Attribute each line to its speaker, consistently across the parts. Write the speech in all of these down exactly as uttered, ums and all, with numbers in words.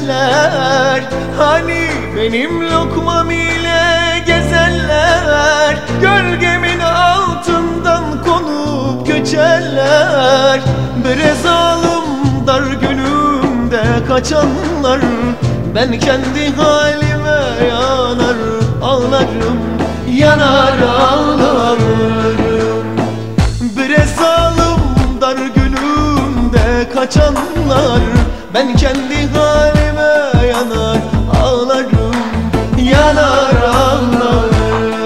Speaker 1: düşerler. Hani benim lokmam ile gezerler, gölgemin altından konup göçerler. Bre zalim dar günümde kaçanlar, ben kendi halime yanar ağlarım, yanar ağlarım. Bre zalim dar günümde kaçanlar, ben kendi halime yanar ağlarım, yanar ağlarım.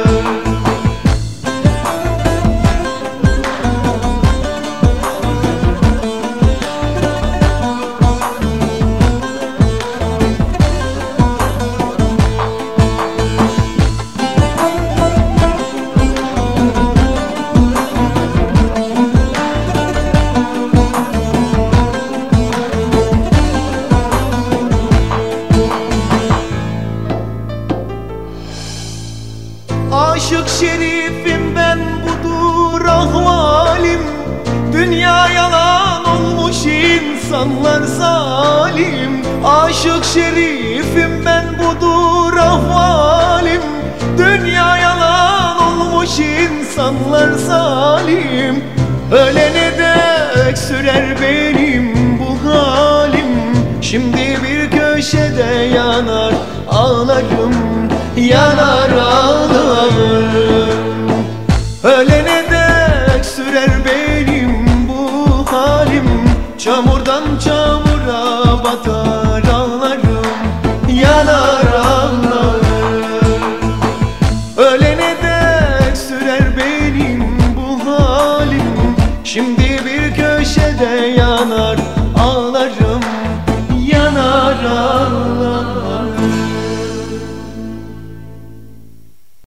Speaker 1: Aşık şerifim ben, budur ahvalim. Dünya yalan olmuş, insanlar zalim. Aşık şerifim ben, budur ahvalim. Dünya yalan olmuş, insanlar zalim. Ölene dek sürer benim bu halim. Şimdi bir köşede yanar ağlarım, yanar ağlarım. Öyle